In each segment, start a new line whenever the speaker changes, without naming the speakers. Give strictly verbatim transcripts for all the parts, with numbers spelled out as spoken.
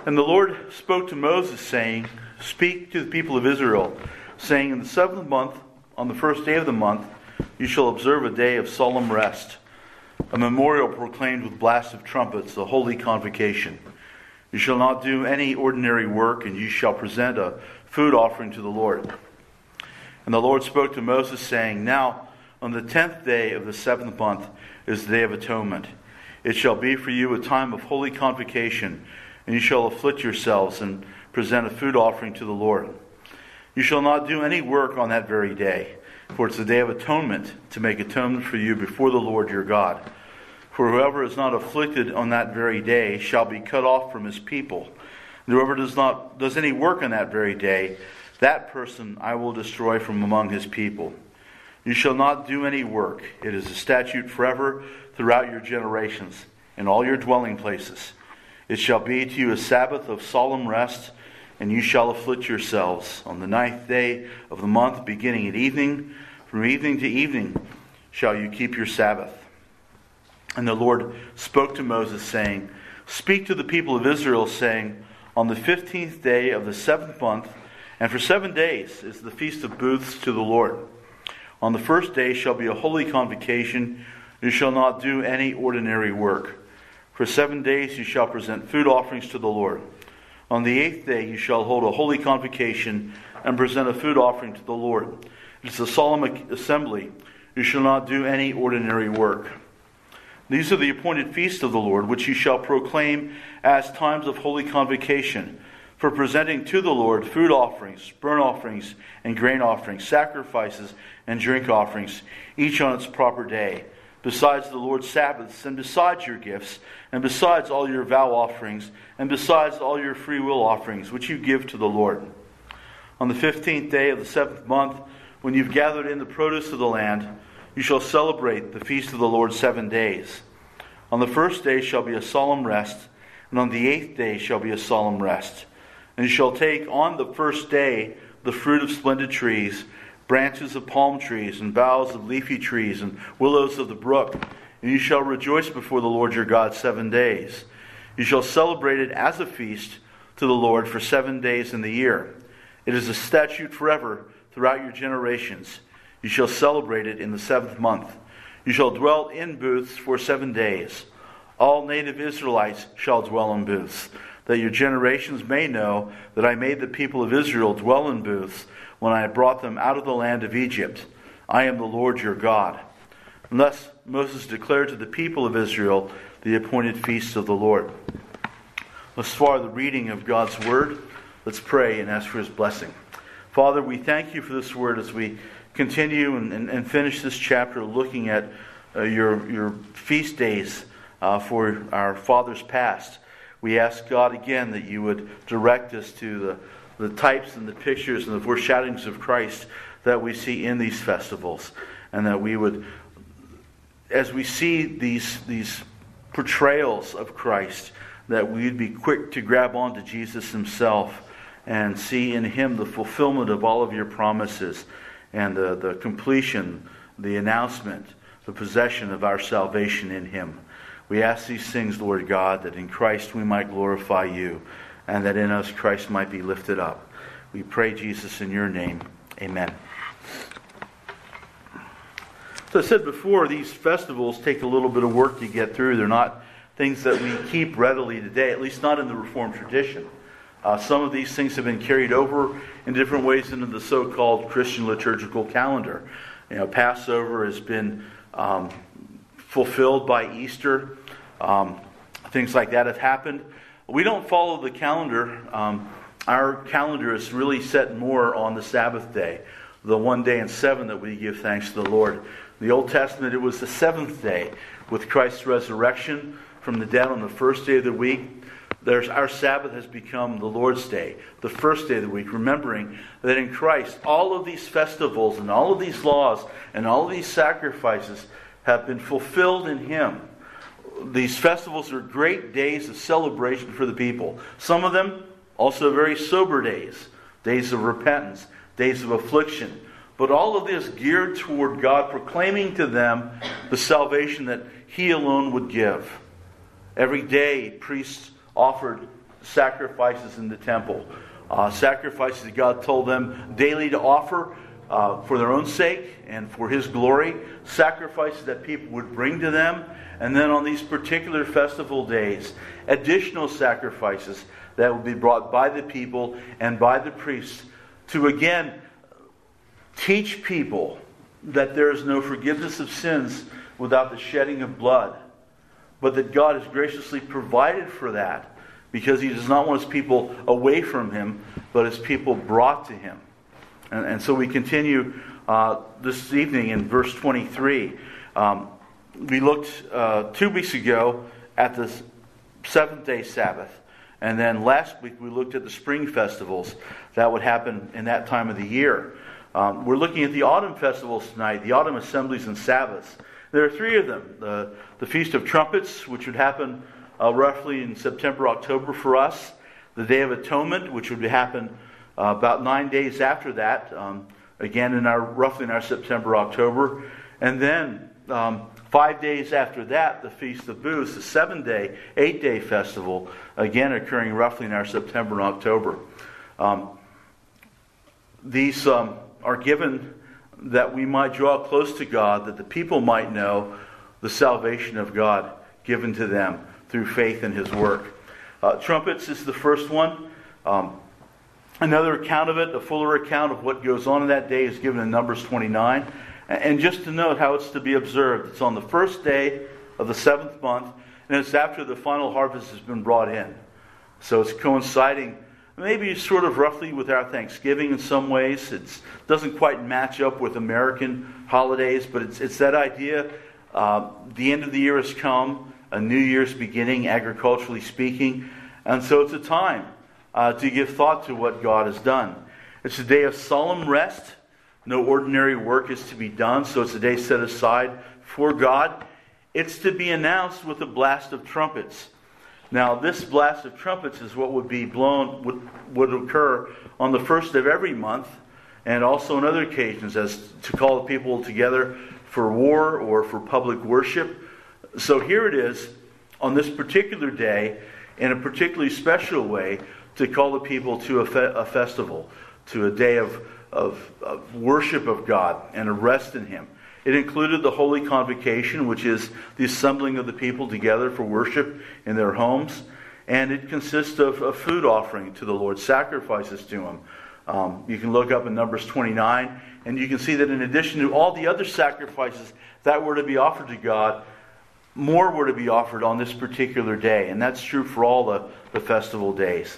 And the Lord spoke to Moses, saying, Speak to the people of Israel, saying, In the seventh month, on the first day of the month, you shall observe a day of solemn rest, a memorial proclaimed with blasts of trumpets, a holy convocation. You shall not do any ordinary work, and you shall present a food offering to the Lord. And the Lord spoke to Moses, saying, Now, on the tenth day of the seventh month is the Day of Atonement. It shall be for you a time of holy convocation, and you shall afflict yourselves and present a food offering to the Lord. You shall not do any work on that very day, for it's the Day of Atonement, to make atonement for you before the Lord your God. For whoever is not afflicted on that very day shall be cut off from his people. And whoever does not does any work on that very day, that person I will destroy from among his people. You shall not do any work. It is a statute forever throughout your generations, in all your dwelling places. It shall be to you a Sabbath of solemn rest, and you shall afflict yourselves. On the ninth day of the month, beginning at evening, from evening to evening shall you keep your Sabbath. And the Lord spoke to Moses, saying, Speak to the people of Israel, saying, On the fifteenth day of the seventh month, and for seven days is the feast of booths to the Lord. On the first day shall be a holy convocation. You shall not do any ordinary work. For seven days you shall present food offerings to the Lord. On the eighth day you shall hold a holy convocation and present a food offering to the Lord. It is a solemn assembly. You shall not do any ordinary work. These are the appointed feasts of the Lord, which you shall proclaim as times of holy convocation, for presenting to the Lord food offerings, burnt offerings, and grain offerings, sacrifices and drink offerings, each on its proper day, besides the Lord's Sabbaths, and besides your gifts, and besides all your vow offerings, and besides all your free will offerings, which you give to the Lord. On the fifteenth day of the seventh month, when you've gathered in the produce of the land, you shall celebrate the feast of the Lord seven days. On the first day shall be a solemn rest, and on the eighth day shall be a solemn rest. And you shall take on the first day the fruit of splendid trees, branches of palm trees, and boughs of leafy trees, and willows of the brook. And you shall rejoice before the Lord your God seven days. You shall celebrate it as a feast to the Lord for seven days in the year. It is a statute forever throughout your generations. You shall celebrate it in the seventh month. You shall dwell in booths for seven days. All native Israelites shall dwell in booths, that your generations may know that I made the people of Israel dwell in booths when I brought them out of the land of Egypt. I am the Lord your God. And thus Moses declared to the people of Israel the appointed feasts of the Lord. Thus far the reading of God's word. Let's pray and ask for his blessing. Father, we thank you for this word as we continue and, and, and finish this chapter looking at uh, your, your feast days uh, for our fathers past. We ask, God, again, that you would direct us to the, the types and the pictures and the foreshadowings of Christ that we see in these festivals. And that we would, as we see these, these portrayals of Christ, that we'd be quick to grab onto Jesus himself and see in him the fulfillment of all of your promises and the, the completion, the announcement, the possession of our salvation in him. We ask these things, Lord God, that in Christ we might glorify you, and that in us Christ might be lifted up. We pray, Jesus, in your name. Amen. So I said before, these festivals take a little bit of work to get through. They're not things that we keep readily today, at least not in the Reformed tradition. Uh, some of these things have been carried over in different ways into the so-called Christian liturgical calendar. You know, Passover has been um, fulfilled by Easter. Um, things like that have happened. We don't follow the calendar. Um, our calendar is really set more on the Sabbath day, the one day in seven that we give thanks to the Lord. In the Old Testament, it was the seventh day with Christ's resurrection from the dead on the first day of the week. There's, our Sabbath has become the Lord's Day, the first day of the week, remembering that in Christ all of these festivals and all of these laws and all of these sacrifices have been fulfilled in him. These festivals are great days of celebration for the people. Some of them also very sober days, days of repentance, days of affliction. But all of this geared toward God, proclaiming to them the salvation that he alone would give. Every day, priests offered sacrifices in the temple. Uh, sacrifices that God told them daily to offer uh, for their own sake and for His glory. Sacrifices that people would bring to them. And then on these particular festival days, additional sacrifices that would be brought by the people and by the priests to again teach people that there is no forgiveness of sins without the shedding of blood. But that God has graciously provided for that because He does not want His people away from Him, but His people brought to Him. And, and so we continue uh, this evening in verse twenty-three. Um, we looked uh, two weeks ago at the seventh day Sabbath. And then last week we looked at the spring festivals that would happen in that time of the year. Um, we're looking at the autumn festivals tonight, the autumn assemblies and Sabbaths. There are three of them. The, the Feast of Trumpets, which would happen uh, roughly in September, October for us. The Day of Atonement, which would happen uh, about nine days after that. Um, again, in our roughly in our September, October. And then um, five days after that, the Feast of Booths, the seven-day, eight-day festival, again occurring roughly in our September and October. Um, these um, are given that we might draw close to God, that the people might know the salvation of God given to them through faith in His work. Uh, trumpets is the first one. Um, another account of it, a fuller account of what goes on in that day, is given in Numbers twenty-nine. And just to note how it's to be observed, it's on the first day of the seventh month, and it's after the final harvest has been brought in. So it's coinciding maybe sort of roughly with our Thanksgiving in some ways. It doesn't quite match up with American holidays, but it's it's that idea. Uh, the end of the year has come, a new year's beginning, agriculturally speaking, and so it's a time uh, to give thought to what God has done. It's a day of solemn rest. No ordinary work is to be done, so it's a day set aside for God. It's to be announced with a blast of trumpets. Now, this blast of trumpets is what would be blown, would, would occur on the first of every month, and also on other occasions as to call the people together for war or for public worship. So here it is, on this particular day, in a particularly special way, to call the people to a, fe- a festival, to a day of, of, of worship of God and a rest in Him. It included the Holy Convocation, which is the assembling of the people together for worship in their homes. And it consists of a food offering to the Lord, sacrifices to Him. Um, you can look up in Numbers twenty-nine, and you can see that in addition to all the other sacrifices that were to be offered to God, more were to be offered on this particular day. And that's true for all the, the festival days.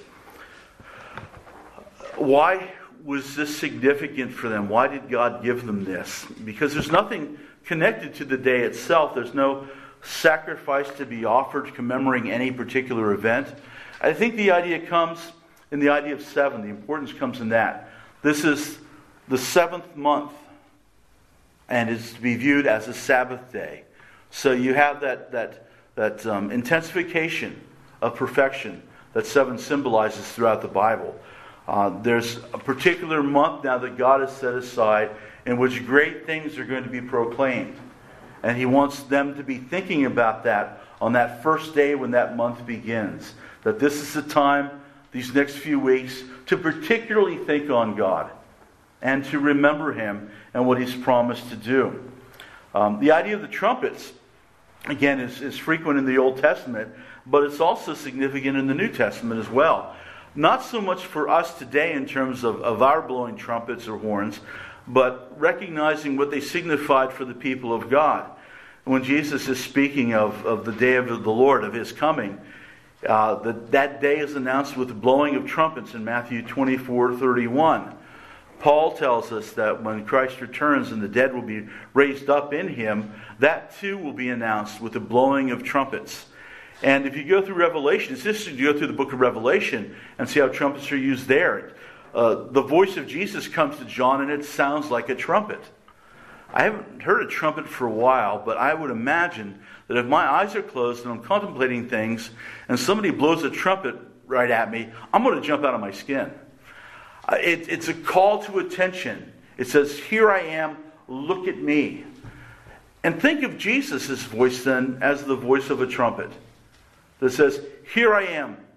Why was this significant for them? Why did God give them this? Because there's nothing connected to the day itself. There's no sacrifice to be offered commemorating any particular event. I think the idea comes in the idea of seven. The importance comes in that. This is the seventh month and is to be viewed as a Sabbath day. So you have that, that, that um, intensification of perfection that seven symbolizes throughout the Bible. Uh, there's a particular month now that God has set aside in which great things are going to be proclaimed. And He wants them to be thinking about that on that first day when that month begins. That this is the time, these next few weeks, to particularly think on God and to remember Him and what He's promised to do. Um, the idea of the trumpets, again, is, is frequent in the Old Testament, but it's also significant in the New Testament as well. Not so much for us today in terms of, of our blowing trumpets or horns, but recognizing what they signified for the people of God. When Jesus is speaking of, of the day of the Lord, of His coming, uh, the, that day is announced with the blowing of trumpets in Matthew twenty-four thirty-one. Paul tells us that when Christ returns and the dead will be raised up in Him, that too will be announced with the blowing of trumpets. And if you go through Revelation, it's interesting to go through the book of Revelation and see how trumpets are used there. Uh, the voice of Jesus comes to John and it sounds like a trumpet. I haven't heard a trumpet for a while, but I would imagine that if my eyes are closed and I'm contemplating things and somebody blows a trumpet right at me, I'm going to jump out of my skin. Uh, it, it's a call to attention. It says, "Here I am, look at me." And think of Jesus' voice then as the voice of a trumpet that says, "Here I am,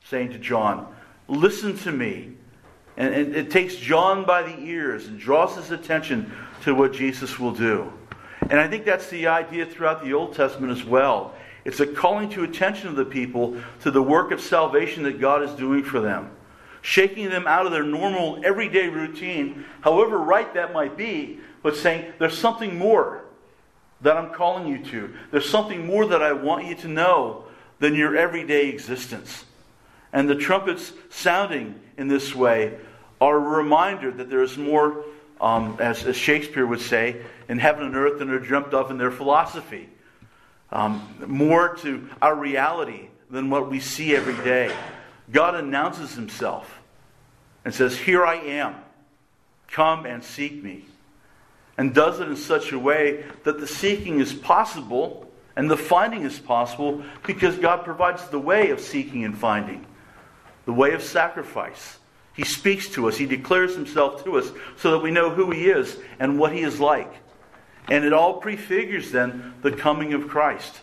saying to John, listen to me. And it, it takes John by the ears and draws his attention to what Jesus will do. And I think that's the idea throughout the Old Testament as well. It's a calling to attention of the people to the work of salvation that God is doing for them. Shaking them out of their normal, everyday routine, however right that might be, but saying, there's something more that I'm calling you to. There's something more that I want you to know than your everyday existence. And the trumpets sounding in this way are a reminder that there is more, um, as, as Shakespeare would say, in heaven and earth than are dreamt of in their philosophy. Um, more to our reality than what we see every day. God announces himself and says, here I am. Come and seek me. And does it in such a way that the seeking is possible and the finding is possible because God provides the way of seeking and finding. The way of sacrifice. He speaks to us. He declares himself to us so that we know who he is and what he is like. And it all prefigures then the coming of Christ,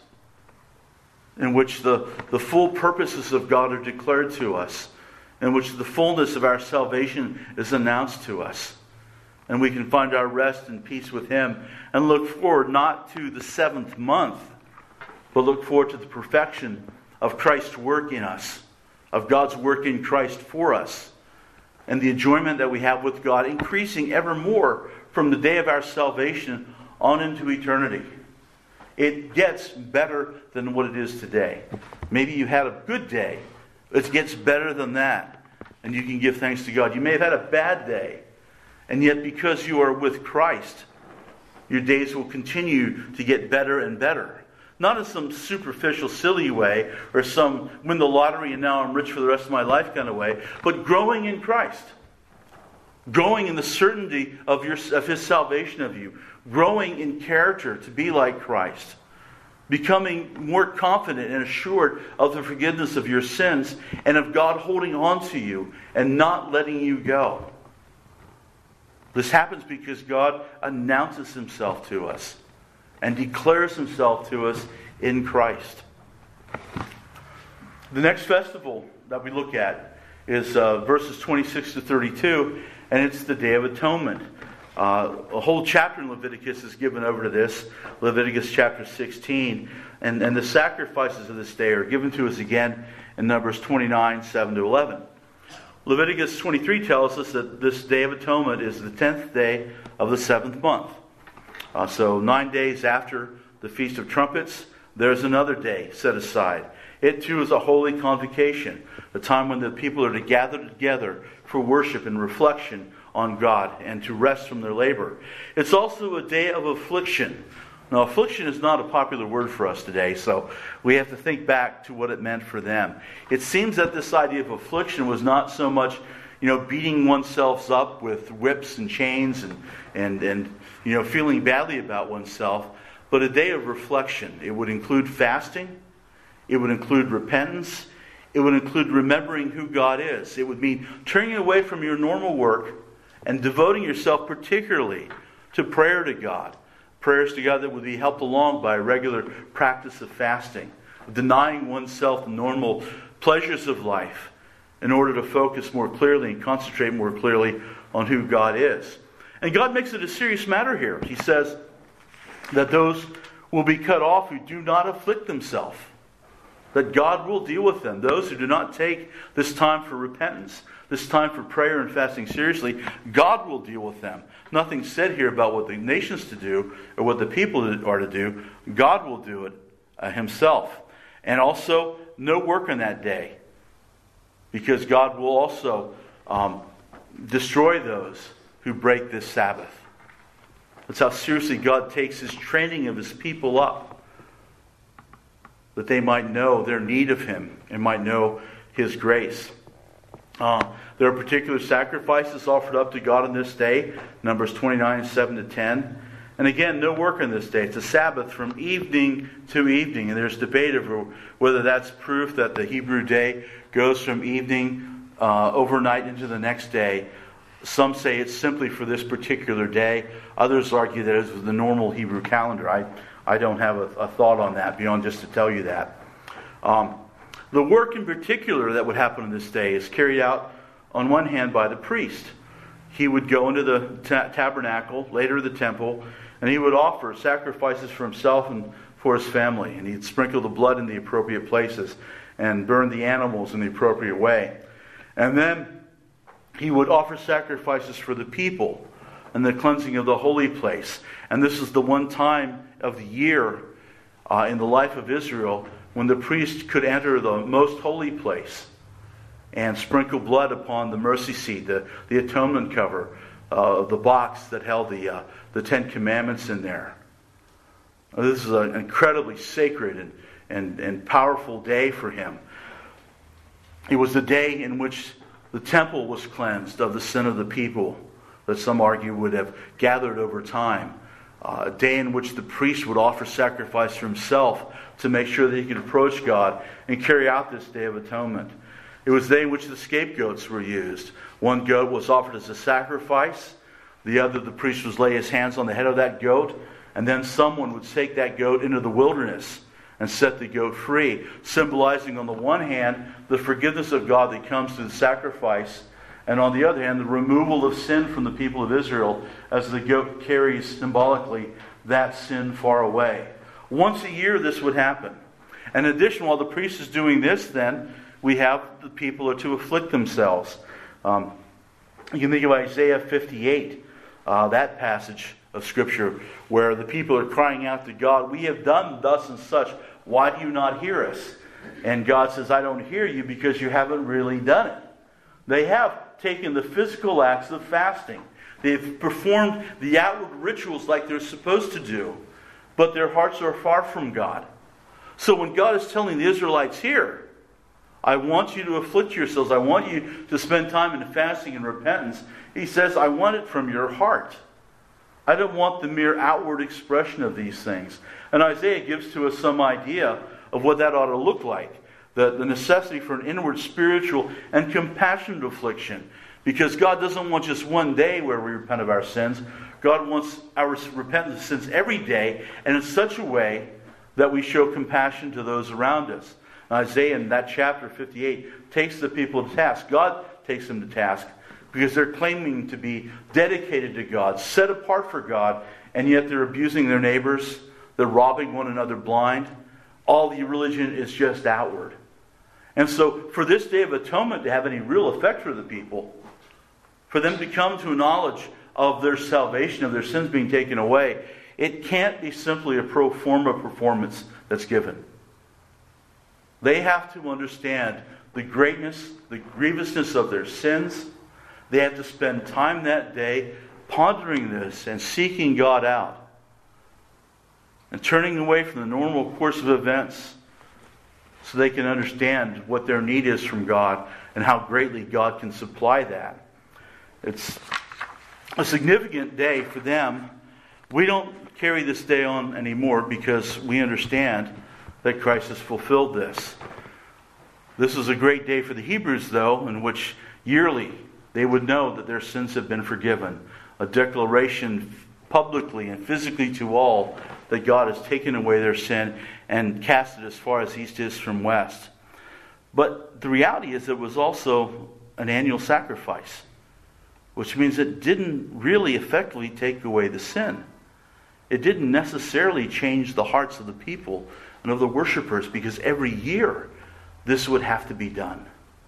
in which the, the full purposes of God are declared to us, in which the fullness of our salvation is announced to us. And we can find our rest and peace with him and look forward not to the seventh month, but look forward to the perfection of Christ's work in us, of God's work in Christ for us, and the enjoyment that we have with God increasing ever more from the day of our salvation on into eternity. It gets better than what it is today. Maybe you had a good day. It gets better than that. And you can give thanks to God. You may have had a bad day. And yet because you are with Christ, your days will continue to get better and better. Not in some superficial, silly way, or some win the lottery and now I'm rich for the rest of my life kind of way, but growing in Christ. Growing in the certainty of, your, of his salvation of you. Growing in character to be like Christ. Becoming more confident and assured of the forgiveness of your sins and of God holding on to you and not letting you go. This happens because God announces himself to us and declares himself to us in Christ. The next festival that we look at is uh, verses twenty-six to thirty-two, and it's the Day of Atonement. Uh, a whole chapter in Leviticus is given over to this, Leviticus chapter sixteen, and, and the sacrifices of this day are given to us again in Numbers twenty-nine, seven to eleven. Leviticus twenty-three tells us that this Day of Atonement is the tenth day of the seventh month. Uh, so nine days after the Feast of Trumpets, there's another day set aside. It too is a holy convocation, a time when the people are to gather together for worship and reflection on God and to rest from their labor. It's also a day of affliction. Now, affliction is not a popular word for us today, so we have to think back to what it meant for them. It seems that this idea of affliction was not so much, you know, beating oneself up with whips and chains and, and, and you know, feeling badly about oneself, but a day of reflection. It would include fasting. It would include repentance. It would include remembering who God is. It would mean turning away from your normal work and devoting yourself particularly to prayer to God. Prayers to God that would be helped along by a regular practice of fasting. Denying oneself the normal pleasures of life in order to focus more clearly and concentrate more clearly on who God is. And God makes it a serious matter here. He says that those will be cut off who do not afflict themselves. That God will deal with them. Those who do not take this time for repentance, this time for prayer and fasting seriously, God will deal with them. Nothing said here about what the nations to do or what the people are to do. God will do it uh, himself. And also, no work on that day. Because God will also um, destroy those who break this Sabbath. That's how seriously God takes his training of his people up. That they might know their need of him and might know his grace. Uh, there are particular sacrifices offered up to God on this day. Numbers twenty-nine, seven to ten. And again, no work on this day. It's a Sabbath from evening to evening. And there's debate over whether that's proof that the Hebrew day goes from evening uh, overnight into the next day. Some say it's simply for this particular day. Others argue that it's the normal Hebrew calendar. I I don't have a, a thought on that beyond just to tell you that. Um, The work in particular that would happen on this day is carried out on one hand by the priest. He would go into the ta- tabernacle, later the temple, and he would offer sacrifices for himself and for his family. And he'd sprinkle the blood in the appropriate places and burn the animals in the appropriate way. And then he would offer sacrifices for the people and the cleansing of the holy place. And this is the one time of the year uh, in the life of Israel when the priest could enter the most holy place and sprinkle blood upon the mercy seat, the, the atonement cover, uh, the box that held the, uh, the Ten Commandments in there. This is an incredibly sacred and, and, and powerful day for him. It was the day in which the temple was cleansed of the sin of the people that some argue would have gathered over time. Uh, a day in which the priest would offer sacrifice for himself to make sure that he could approach God and carry out this Day of Atonement. It was the day in which the scapegoats were used. One goat was offered as a sacrifice. The other, the priest would lay his hands on the head of that goat, and then someone would take that goat into the wilderness and set the goat free, symbolizing on the one hand the forgiveness of God that comes through the sacrifice, and on the other hand the removal of sin from the people of Israel as the goat carries symbolically that sin far away. Once a year this would happen. In addition, while the priest is doing this, then we have the people are to afflict themselves. Um, you can think of Isaiah fifty-eight, uh, that passage of Scripture, where the people are crying out to God, "We have done thus and such. Why do you not hear us?" And God says, "I don't hear you because you haven't really done it." They have taken the physical acts of fasting. They've performed the outward rituals like they're supposed to do, but their hearts are far from God. So when God is telling the Israelites here, "I want you to afflict yourselves, I want you to spend time in fasting and repentance," He says, "I want it from your heart. I don't want the mere outward expression of these things." And Isaiah gives to us some idea of what that ought to look like. The, the necessity for an inward spiritual and compassionate affliction. Because God doesn't want just one day where we repent of our sins. God wants our repentance of sins every day, and in such a way that we show compassion to those around us. And Isaiah in that chapter fifty-eight takes the people to task. God takes them to task because they're claiming to be dedicated to God, set apart for God, and yet they're abusing their neighbors, they're robbing one another blind. All the religion is just outward. And so for this Day of Atonement to have any real effect for the people, for them to come to a knowledge of their salvation, of their sins being taken away, it can't be simply a pro forma performance that's given. They have to understand the greatness, the grievousness of their sins. They have to spend time that day pondering this and seeking God out and turning away from the normal course of events so they can understand what their need is from God and how greatly God can supply that. It's a significant day for them. We don't carry this day on anymore because we understand that Christ has fulfilled this. This is a great day for the Hebrews, though, in which yearly they would know that their sins have been forgiven. A declaration publicly and physically to all that God has taken away their sin and cast it as far as east is from west. But the reality is it was also an annual sacrifice, which means it didn't really effectively take away the sin. It didn't necessarily change the hearts of the people and of the worshipers, because every year this would have to be done.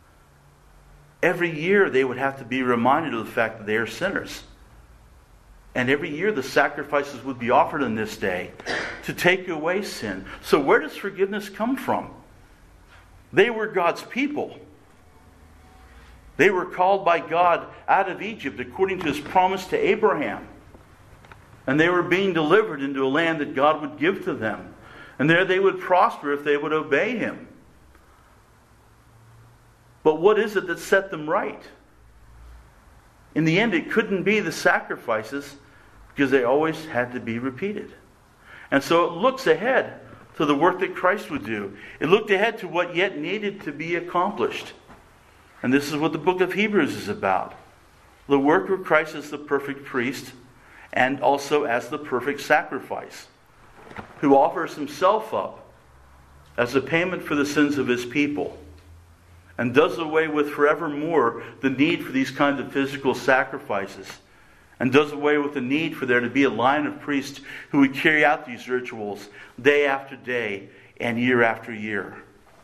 Every year they would have to be reminded of the fact that they are sinners. And every year the sacrifices would be offered on this day to take away sin. So where does forgiveness come from? They were God's people. They were called by God out of Egypt according to His promise to Abraham. And they were being delivered into a land that God would give to them. And there they would prosper if they would obey Him. But what is it that set them right? In the end, it couldn't be the sacrifices, because they always had to be repeated. And so it looks ahead to the work that Christ would do. It looked ahead to what yet needed to be accomplished. And this is what the book of Hebrews is about. The work of Christ as the perfect priest, and also as the perfect sacrifice, who offers Himself up as a payment for the sins of his people, and does away with forevermore the need for these kinds of physical sacrifices, and does away with the need for there to be a line of priests who would carry out these rituals day after day and year after year.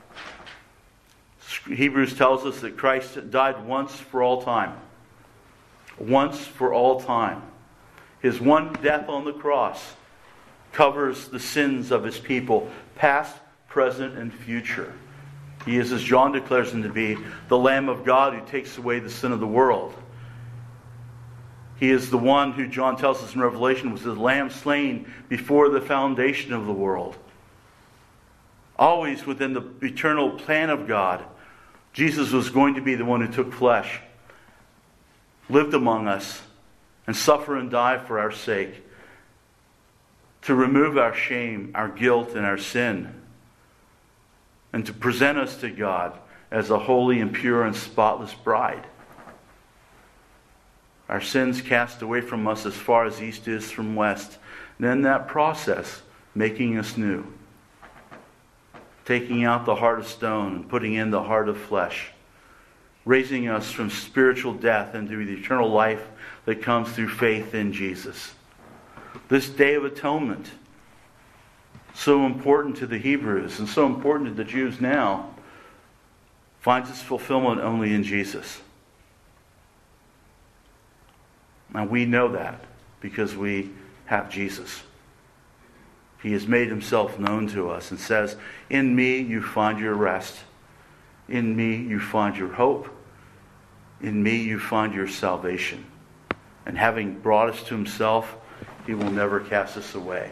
Hebrews tells us that Christ died once for all time. Once for all time. His one death on the cross covers the sins of his people, past, present, and future. He is, as John declares him to be, the Lamb of God who takes away the sin of the world. He is the one who, John tells us in Revelation, was the Lamb slain before the foundation of the world. Always within the eternal plan of God, Jesus was going to be the one who took flesh, lived among us, and suffer and die for our sake, to remove our shame, our guilt, and our sin, and to present us to God as a holy and pure and spotless bride. Our sins cast away from us as far as east is from west. And in that process, making us new. Taking out the heart of stone and putting in the heart of flesh. Raising us from spiritual death into the eternal life that comes through faith in Jesus. This Day of Atonement, so important to the Hebrews and so important to the Jews now, finds its fulfillment only in Jesus. Now we know that because we have Jesus. He has made himself known to us and says, in me you find your rest. In me you find your hope. In me you find your salvation. And having brought us to himself, he will never cast us away.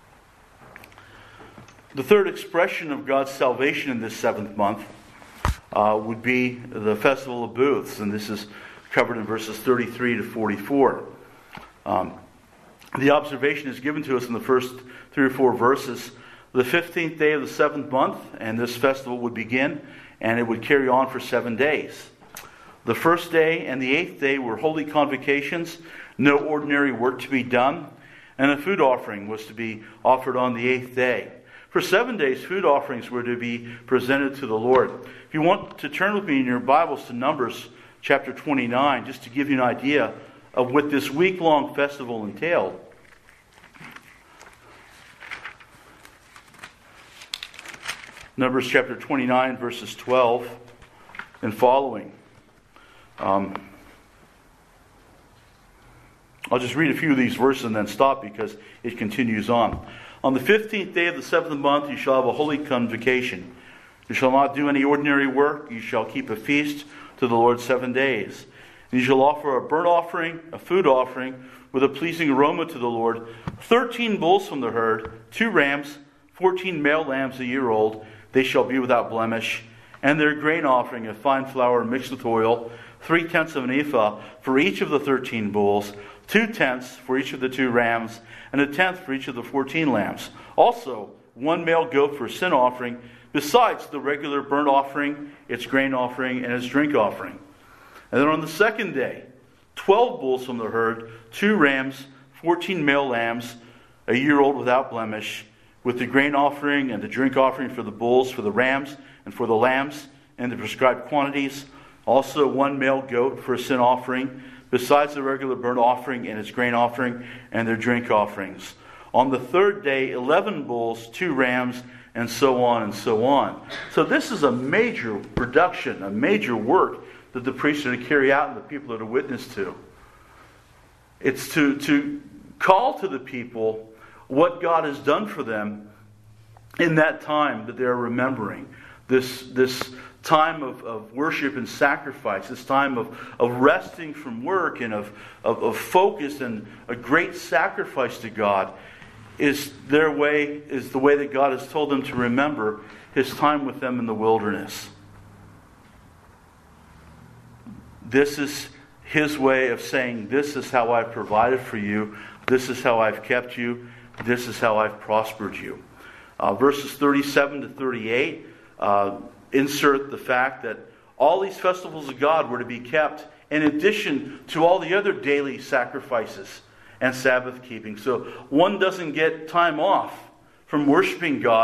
The third expression of God's salvation in this seventh month uh, would be the Festival of Booths. And this is covered in verses thirty-three to forty-four. Um, the observation is given to us in the first three or four verses. The fifteenth day of the seventh month, and this festival would begin, and it would carry on for seven days. The first day and the eighth day were holy convocations, no ordinary work to be done, and a food offering was to be offered on the eighth day. For seven days, food offerings were to be presented to the Lord. If you want to turn with me in your Bibles to Numbers chapter twenty-nine, just to give you an idea of what this week-long festival entailed. Numbers chapter twenty-nine, verses twelve and following. Um, I'll just read a few of these verses and then stop because it continues on. On the fifteenth day of the seventh month, you shall have a holy convocation. You shall not do any ordinary work. You shall keep a feast to the Lord seven days. And you shall offer a burnt offering, a food offering, with a pleasing aroma to the Lord, thirteen bulls from the herd, two rams, fourteen male lambs a year old. They shall be without blemish. And their grain offering of fine flour mixed with oil, three-tenths of an ephah for each of the thirteen bulls, two-tenths for each of the two rams, and a tenth for each of the fourteen lambs. Also, one male goat for a sin offering, besides the regular burnt offering, its grain offering, and its drink offering. And then on the second day, twelve bulls from the herd, two rams, fourteen male lambs, a year old without blemish, with the grain offering and the drink offering for the bulls, for the rams, and for the lambs, in the prescribed quantities. Also one male goat for a sin offering, besides the regular burnt offering and its grain offering, and their drink offerings. On the third day, eleven bulls, two rams, and so on and so on. So this is a major production, a major work that the priests are to carry out and the people are to witness to. It's to, to call to the people what God has done for them in that time that they're remembering. This, this time of, of worship and sacrifice, this time of, of resting from work and of, of, of focus and a great sacrifice to God is their way, is the way that God has told them to remember His time with them in the wilderness. This is His way of saying, this is how I've provided for you, this is how I've kept you, this is how I've prospered you. Uh, verses thirty-seven to thirty-eight uh, insert the fact that all these festivals of God were to be kept in addition to all the other daily sacrifices and Sabbath keeping. So one doesn't get time off from worshiping God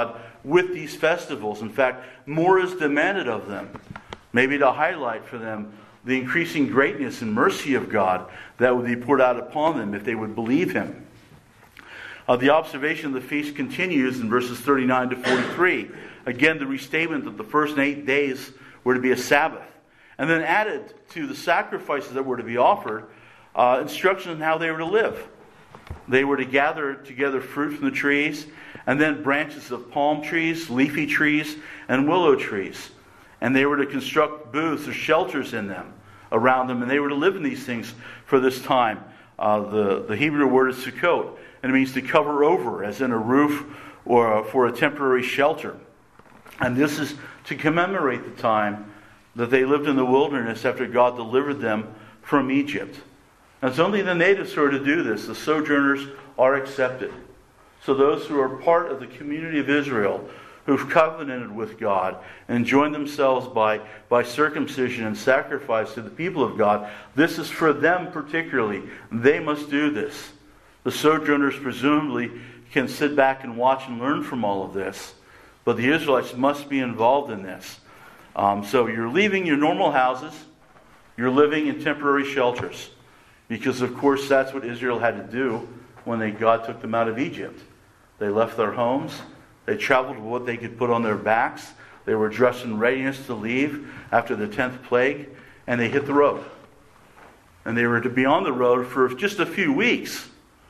with these festivals. In fact, more is demanded of them, maybe to highlight for them the increasing greatness and mercy of God that would be poured out upon them if they would believe Him. Uh, the observation of the feast continues in verses thirty-nine to forty-three. Again, the restatement that the first eight days were to be a Sabbath. And then added to the sacrifices that were to be offered, uh, instructions on how they were to live. They were to gather together fruit from the trees, and then branches of palm trees, leafy trees, and willow trees. And they were to construct booths or shelters in them, around them, and they were to live in these things for this time. Uh, the, the Hebrew word is sukkot, and it means to cover over, as in a roof or a, for a temporary shelter. And this is to commemorate the time that they lived in the wilderness after God delivered them from Egypt. And it's only the natives who are to do this. The sojourners are accepted. So those who are part of the community of Israel, who've covenanted with God and joined themselves by, by circumcision and sacrifice to the people of God, this is for them particularly. They must do this. The sojourners presumably can sit back and watch and learn from all of this. But the Israelites must be involved in this. Um, so you're leaving your normal houses. You're living in temporary shelters. Because, of course, that's what Israel had to do when they, God took them out of Egypt. They left their homes. They traveled with what they could put on their backs. They were dressed in readiness to leave after the tenth plague. And they hit the road. And they were to be on the road for just a few weeks.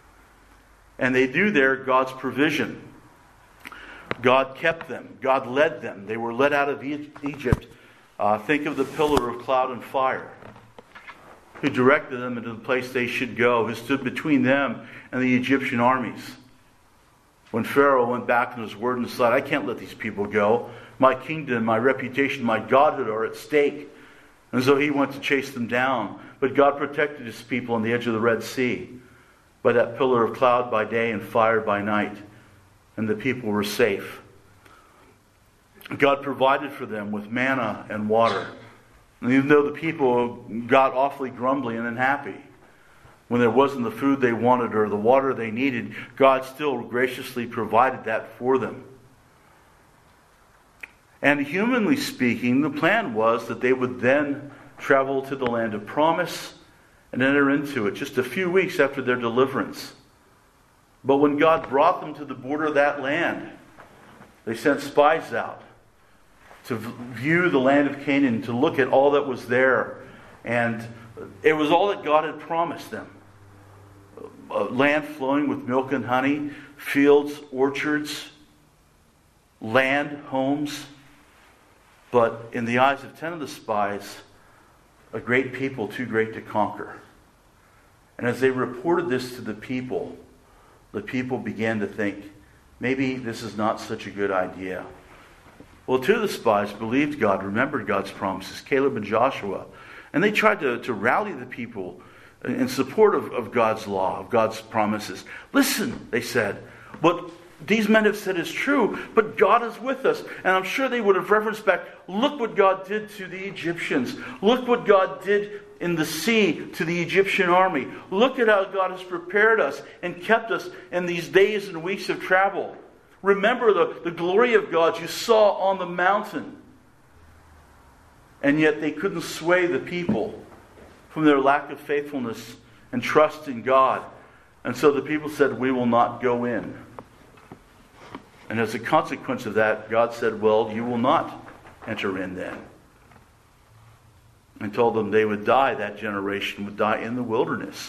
And they do there God's provision. God kept them. God led them. They were led out of Egypt. Uh, think of the pillar of cloud and fire, who directed them into the place they should go, who stood between them and the Egyptian armies. When Pharaoh went back on his word and said, I can't let these people go. My kingdom, my reputation, my godhood are at stake. And so he went to chase them down. But God protected his people on the edge of the Red Sea by that pillar of cloud by day and fire by night. And the people were safe. God provided for them with manna and water. And even though the people got awfully grumbly and unhappy when there wasn't the food they wanted or the water they needed, God still graciously provided that for them. And humanly speaking, the plan was that they would then travel to the land of promise and enter into it just a few weeks after their deliverance. But when God brought them to the border of that land, they sent spies out to view the land of Canaan, to look at all that was there. And it was all that God had promised them. A land flowing with milk and honey, fields, orchards, land, homes. But in the eyes of ten of the spies, a great people too great to conquer. And as they reported this to the people, the people began to think, maybe this is not such a good idea. Well, two of the spies believed God, remembered God's promises, Caleb and Joshua. And they tried to, to rally the people in support of, of God's law, of God's promises. Listen, they said, what these men have said is true, but God is with us. And I'm sure they would have referenced back, look what God did to the Egyptians. Look what God did in the sea to the Egyptian army. Look at how God has prepared us and kept us in these days and weeks of travel. Remember the, the glory of God you saw on the mountain. And yet they couldn't sway the people from their lack of faithfulness and trust in God. And so the people said, we will not go in. And as a consequence of that, God said, well, you will not enter in then. And told them they would die, that generation would die in the wilderness.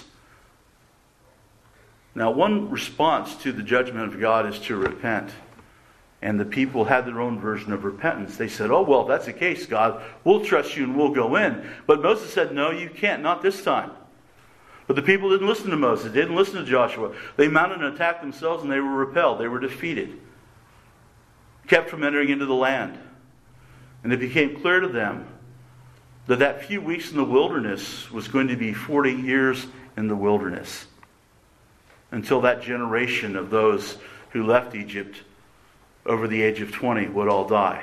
Now, one response to the judgment of God is to repent. And the people had their own version of repentance. They said, oh, well, if that's the case, God, we'll trust you and we'll go in. But Moses said, no, you can't, not this time. But the people didn't listen to Moses, they didn't listen to Joshua. They mounted and attacked themselves and they were repelled. They were defeated. Kept from entering into the land. And it became clear to them that that few weeks in the wilderness was going to be forty years in the wilderness. Until that generation of those who left Egypt over the age of twenty would all die.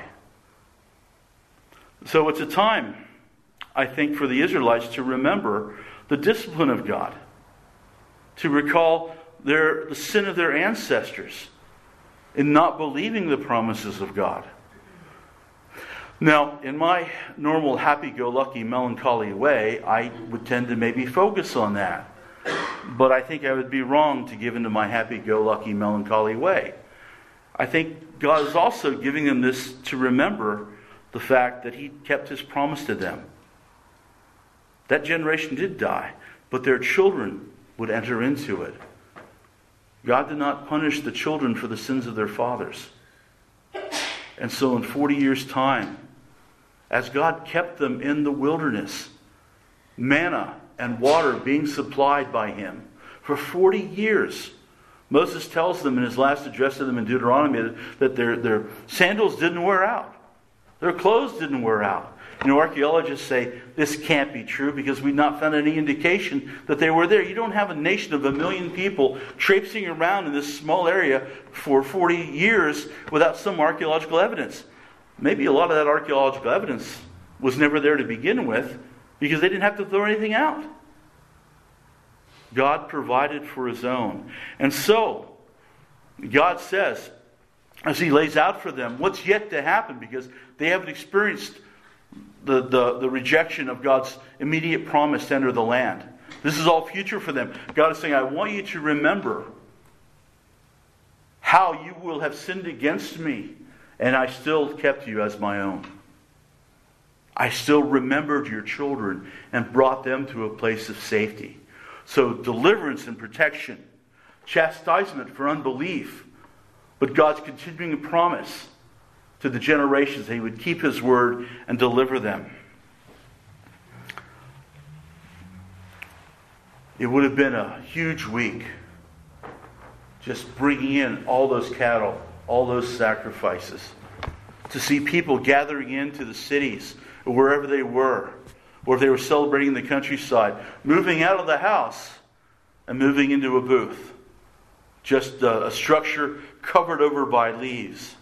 So it's a time, I think, for the Israelites to remember the discipline of God. To recall their, the sin of their ancestors. in not believing the promises of God. Now, in my normal happy-go-lucky, melancholy way, I would tend to maybe focus on that. But I think I would be wrong to give into my happy-go-lucky, melancholy way. I think God is also giving them this to remember the fact that He kept His promise to them. That generation did die, but their children would enter into it. God did not punish the children for the sins of their fathers. And so in forty years' time, as God kept them in the wilderness, manna and water being supplied by Him for forty years, Moses tells them in his last address to them in Deuteronomy that their, their sandals didn't wear out. Their clothes didn't wear out. You know, archaeologists say this can't be true because we've not found any indication that they were there. You don't have a nation of a million people traipsing around in this small area for forty years without some archaeological evidence. Maybe a lot of that archaeological evidence was never there to begin with because they didn't have to throw anything out. God provided for His own. And so, God says, as He lays out for them what's yet to happen, because they haven't experienced the, the, the rejection of God's immediate promise to enter the land. This is all future for them. God is saying, I want you to remember how you will have sinned against me, and I still kept you as my own. I still remembered your children and brought them to a place of safety. So deliverance and protection, chastisement for unbelief, but God's continuing promise to the generations that He would keep His word and deliver them. It would have been a huge week just bringing in all those cattle, all those sacrifices, to see people gathering into the cities or wherever they were, or if they were celebrating in the countryside, moving out of the house and moving into a booth. Just a, a structure covered over by leaves.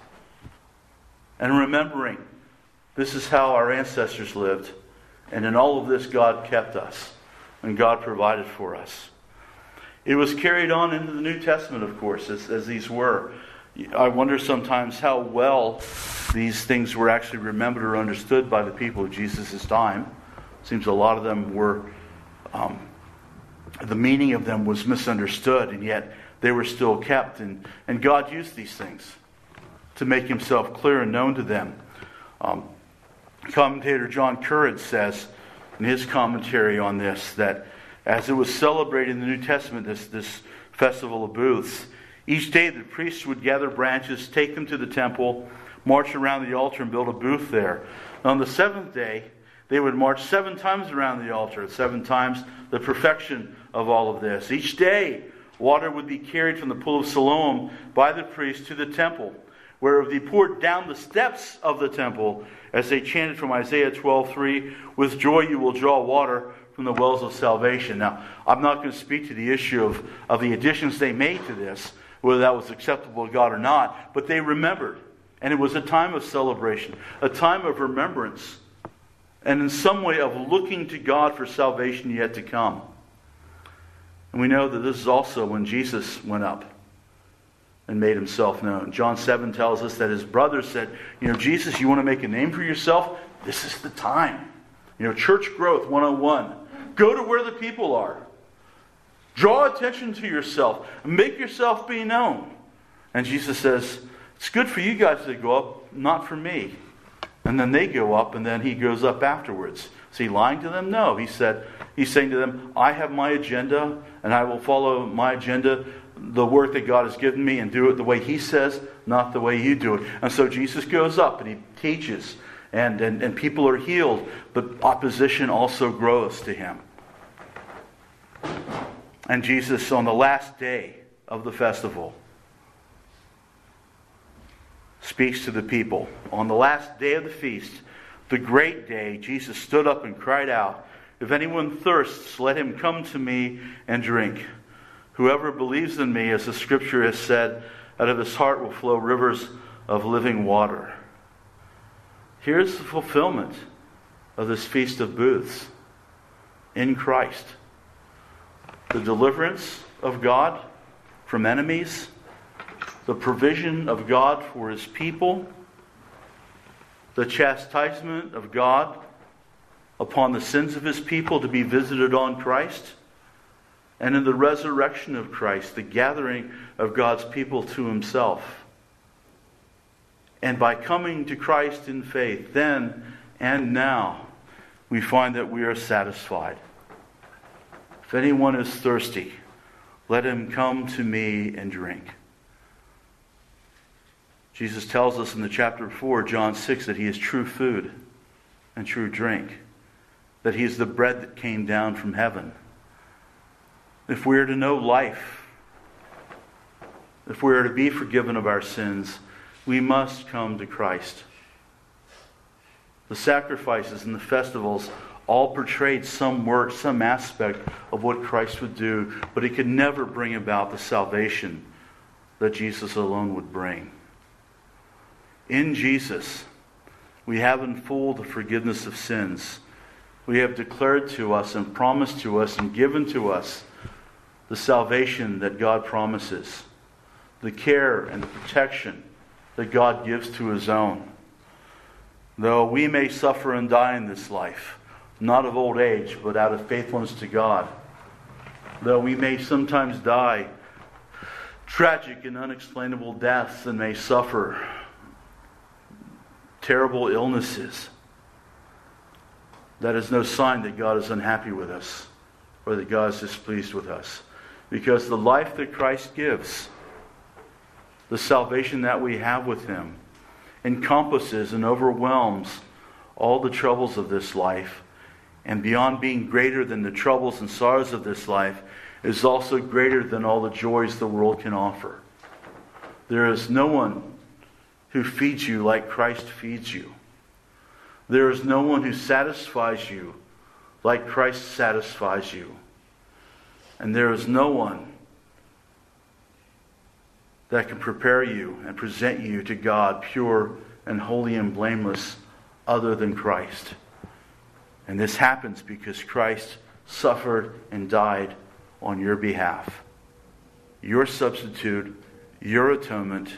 And remembering, this is how our ancestors lived. And in all of this, God kept us. And God provided for us. It was carried on into the New Testament, of course, as, as these were. I wonder sometimes how well these things were actually remembered or understood by the people of Jesus' time. Seems a lot of them were, um, the meaning of them was misunderstood, and yet they were still kept. And, and God used these things to make Himself clear and known to them. Um, commentator John Currid says in his commentary on this that as it was celebrated in the New Testament, this, this festival of booths, each day the priests would gather branches, take them to the temple, march around the altar and build a booth there. On the seventh day, they would march seven times around the altar, seven times the perfection of all of this. Each day, water would be carried from the pool of Siloam by the priest to the temple, where it would be poured down the steps of the temple as they chanted from Isaiah twelve three, with joy you will draw water from the wells of salvation. Now, I'm not going to speak to the issue of, of the additions they made to this, whether that was acceptable to God or not, but they remembered. And it was a time of celebration, a time of remembrance, and in some way of looking to God for salvation yet to come. And we know that this is also when Jesus went up and made Himself known. John seven tells us that His brothers said, you know, Jesus, you want to make a name for yourself? This is the time. You know, church growth one oh one. Go to where the people are. Draw attention to yourself. Make yourself be known. And Jesus says, it's good for you guys to go up, not for me. And then they go up, and then He goes up afterwards. Is He lying to them? No. He said, He's saying to them, I have my agenda, and I will follow my agenda, the work that God has given me, and do it the way He says, not the way you do it. And so Jesus goes up, and He teaches, and, and, and people are healed, but opposition also grows to Him. And Jesus, on the last day of the festival, speaks to the people. On the last day of the feast, the great day, Jesus stood up and cried out, if anyone thirsts, let him come to me and drink. Whoever believes in me, as the Scripture has said, out of his heart will flow rivers of living water. Here's the fulfillment of this Feast of Booths in Christ. The deliverance of God from enemies, the provision of God for His people, the chastisement of God upon the sins of His people to be visited on Christ, and in the resurrection of Christ, the gathering of God's people to Himself. And by coming to Christ in faith, then and now, we find that we are satisfied. If anyone is thirsty, let him come to me and drink. Jesus tells us in the chapter four, John six, that He is true food and true drink. That He is the bread that came down from heaven. If we are to know life, if we are to be forgiven of our sins, we must come to Christ. The sacrifices and the festivals all portrayed some work, some aspect of what Christ would do, but it could never bring about the salvation that Jesus alone would bring. In Jesus, we have in full the forgiveness of sins. We have declared to us and promised to us and given to us the salvation that God promises, the care and the protection that God gives to His own. Though we may suffer and die in this life, not of old age, but out of faithfulness to God. Though we may sometimes die tragic and unexplainable deaths and may suffer terrible illnesses, that is no sign that God is unhappy with us or that God is displeased with us. Because the life that Christ gives, the salvation that we have with Him, encompasses and overwhelms all the troubles of this life, and beyond being greater than the troubles and sorrows of this life, is also greater than all the joys the world can offer. There is no one who feeds you like Christ feeds you. There is no one who satisfies you like Christ satisfies you. And there is no one that can prepare you and present you to God pure and holy and blameless other than Christ. And this happens because Christ suffered and died on your behalf. Your substitute, your atonement,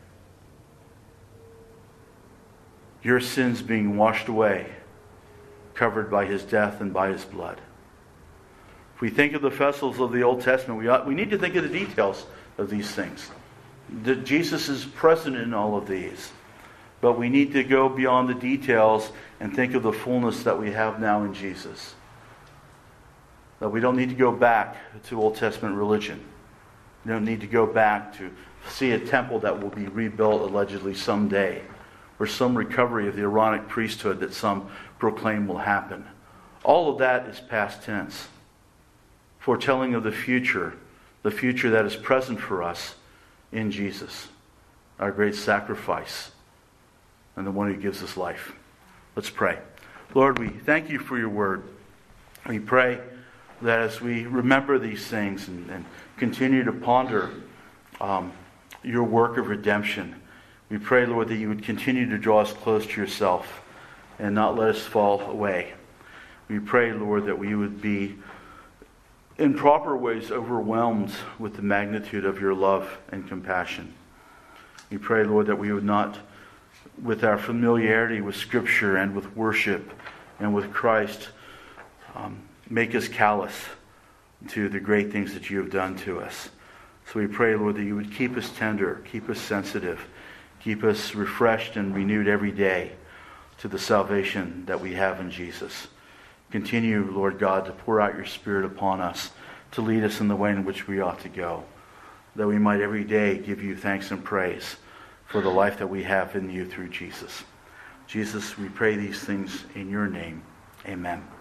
your sins being washed away, covered by His death and by His blood. If we think of the festivals of the Old Testament, we ought, we need to think of the details of these things. That Jesus is present in all of these. But we need to go beyond the details and think of the fullness that we have now in Jesus. That we don't need to go back to Old Testament religion. We don't need to go back to see a temple that will be rebuilt allegedly someday, or some recovery of the Aaronic priesthood that some proclaim will happen. All of that is past tense. Foretelling of the future, the future that is present for us in Jesus, our great sacrifice, and the one who gives us life. Let's pray. Lord, we thank You for Your word. We pray that as we remember these things and, and continue to ponder um, Your work of redemption, we pray, Lord, that You would continue to draw us close to Yourself and not let us fall away. We pray, Lord, that we would be in proper ways overwhelmed with the magnitude of Your love and compassion. We pray, Lord, that we would not, with our familiarity with Scripture and with worship and with Christ, um, make us callous to the great things that You have done to us. So we pray, Lord, that You would keep us tender, keep us sensitive, keep us refreshed and renewed every day to the salvation that we have in Jesus. Continue, Lord God, to pour out Your Spirit upon us, to lead us in the way in which we ought to go, that we might every day give You thanks and praise for the life that we have in You through Jesus. Jesus, we pray these things in Your name. Amen.